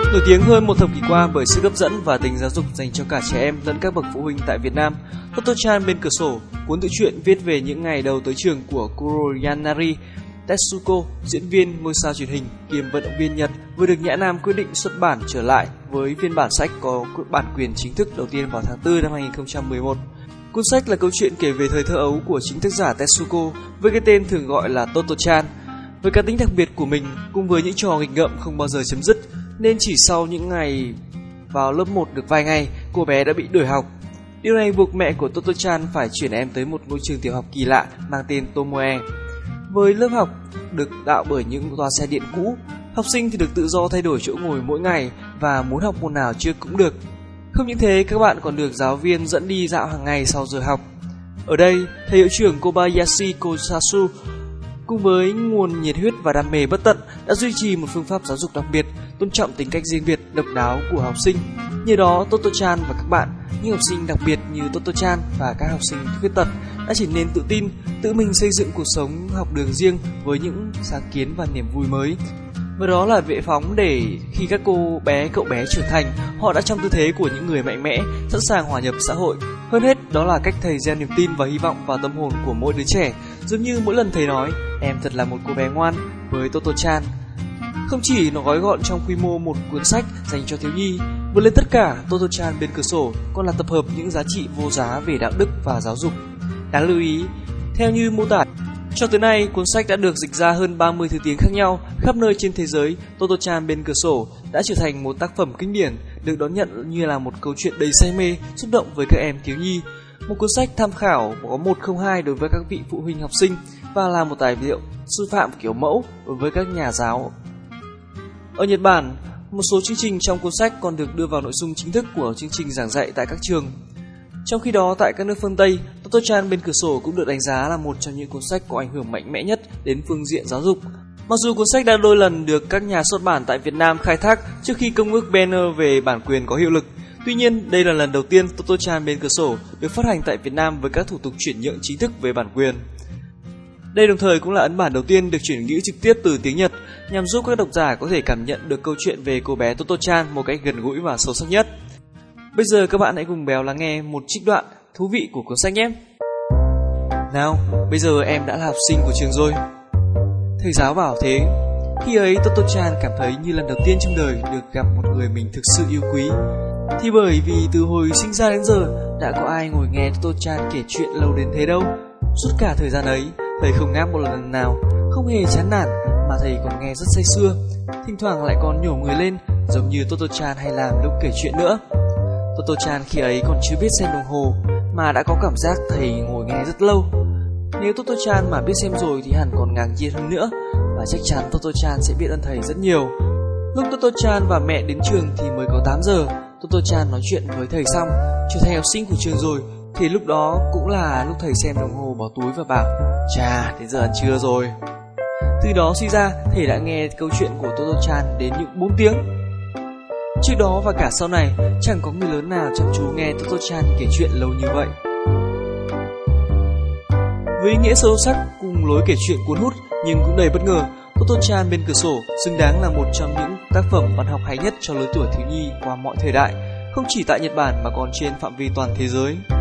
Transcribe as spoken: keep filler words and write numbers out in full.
Nổi tiếng hơn một thập kỷ qua bởi sức hấp dẫn và tính giáo dục dành cho cả trẻ em lẫn các bậc phụ huynh tại Việt Nam, Toto-chan bên cửa sổ, cuốn tự truyện viết về những ngày đầu tới trường của Kuroyanagi Tetsuko, diễn viên ngôi sao truyền hình kiêm vận động viên Nhật, vừa được Nhã Nam quyết định xuất bản trở lại với phiên bản sách có bản quyền chính thức đầu tiên vào tháng tư năm hai nghìn không trăm mười một. Cuốn sách là câu chuyện kể về thời thơ ấu của chính tác giả Tetsuko với cái tên thường gọi là Toto-chan. Với cá tính đặc biệt của mình cùng với những trò nghịch ngợm không bao giờ chấm dứt, nên chỉ sau những ngày vào lớp một được vài ngày, cô bé đã bị đuổi học. Điều này buộc mẹ của Toto-chan phải chuyển em tới một ngôi trường tiểu học kỳ lạ mang tên Tomoe. Với lớp học được tạo bởi những toa xe điện cũ, học sinh thì được tự do thay đổi chỗ ngồi mỗi ngày và muốn học môn nào chưa cũng được. Không những thế, các bạn còn được giáo viên dẫn đi dạo hàng ngày sau giờ học. Ở đây, thầy hiệu trưởng Kobayashi Kosasu cùng với nguồn nhiệt huyết và đam mê bất tận đã duy trì một phương pháp giáo dục đặc biệt, tôn trọng tính cách riêng biệt, độc đáo của học sinh. Nhờ đó, Toto-chan và các bạn, những học sinh đặc biệt như Toto-chan và các học sinh khuyết tật đã trở nên tự tin, tự mình xây dựng cuộc sống học đường riêng với những sáng kiến và niềm vui mới. Và đó là bệ phóng để khi các cô bé, cậu bé trưởng thành, họ đã trong tư thế của những người mạnh mẽ, sẵn sàng hòa nhập xã hội. Hơn hết, đó là cách thầy gieo niềm tin và hy vọng vào tâm hồn của mỗi đứa trẻ. Giống như mỗi lần thầy nói, em thật là một cô bé ngoan với Toto-chan. Không chỉ nó gói gọn trong quy mô một cuốn sách dành cho thiếu nhi, vượt lên tất cả, Toto-chan bên cửa sổ còn là tập hợp những giá trị vô giá về đạo đức và giáo dục. Đáng lưu ý, theo như mô tả, cho tới nay, cuốn sách đã được dịch ra hơn ba mươi thứ tiếng khác nhau khắp nơi trên thế giới. Toto-chan bên cửa sổ đã trở thành một tác phẩm kinh điển, được đón nhận như là một câu chuyện đầy say mê, xúc động với các em thiếu nhi. Một cuốn sách tham khảo có một không hai đối với các vị phụ huynh học sinh và là một tài liệu sư phạm kiểu mẫu đối với các nhà giáo. Ở Nhật Bản, một số chương trình trong cuốn sách còn được đưa vào nội dung chính thức của chương trình giảng dạy tại các trường. Trong khi đó, tại các nước phương Tây, Toto-chan bên cửa sổ cũng được đánh giá là một trong những cuốn sách có ảnh hưởng mạnh mẽ nhất đến phương diện giáo dục. Mặc dù cuốn sách đã đôi lần được các nhà xuất bản tại Việt Nam khai thác trước khi công ước Benner về bản quyền có hiệu lực, tuy nhiên đây là lần đầu tiên Toto-chan bên cửa sổ được phát hành tại Việt Nam với các thủ tục chuyển nhượng chính thức về bản quyền. Đây đồng thời cũng là ấn bản đầu tiên được chuyển ngữ trực tiếp từ tiếng Nhật nhằm giúp các độc giả có thể cảm nhận được câu chuyện về cô bé Toto-chan một cách gần gũi và sâu sắc nhất. Bây giờ các bạn hãy cùng Béo lắng nghe một trích đoạn thú vị của cuốn sách nhé. Nào, bây giờ em đã là học sinh của trường rồi. Thầy giáo bảo thế. Khi ấy Toto-chan cảm thấy như lần đầu tiên trong đời được gặp một người mình thực sự yêu quý. Thì bởi vì từ hồi sinh ra đến giờ đã có ai ngồi nghe Toto-chan kể chuyện lâu đến thế đâu. Suốt cả thời gian ấy, thầy không ngáp một lần nào, không hề chán nản mà thầy còn nghe rất say sưa. Thỉnh thoảng lại còn nhổ người lên giống như Toto-chan hay làm lúc kể chuyện nữa. Toto-chan khi ấy còn chưa biết xem đồng hồ mà đã có cảm giác thầy ngồi nghe rất lâu. Nếu Toto-chan mà biết xem rồi thì hẳn còn ngạc nhiên hơn nữa, và chắc chắn Toto-chan sẽ biết ơn thầy rất nhiều. Lúc Toto-chan và mẹ đến trường thì mới có tám giờ. Toto-chan nói chuyện với thầy xong, trở thành học sinh của trường rồi, thì lúc đó cũng là lúc thầy xem đồng hồ bỏ túi và bảo: "Chà, đến giờ ăn trưa rồi." Từ đó suy ra, thầy đã nghe câu chuyện của Toto-chan đến những bốn tiếng. Trước đó và cả sau này, chẳng có người lớn nào chăm chú nghe Toto-chan kể chuyện lâu như vậy. Với ý nghĩa sâu sắc cùng lối kể chuyện cuốn hút nhưng cũng đầy bất ngờ, Toto-chan bên cửa sổ xứng đáng là một trong những tác phẩm văn học hay nhất cho lứa tuổi thiếu nhi qua mọi thời đại, không chỉ tại Nhật Bản mà còn trên phạm vi toàn thế giới.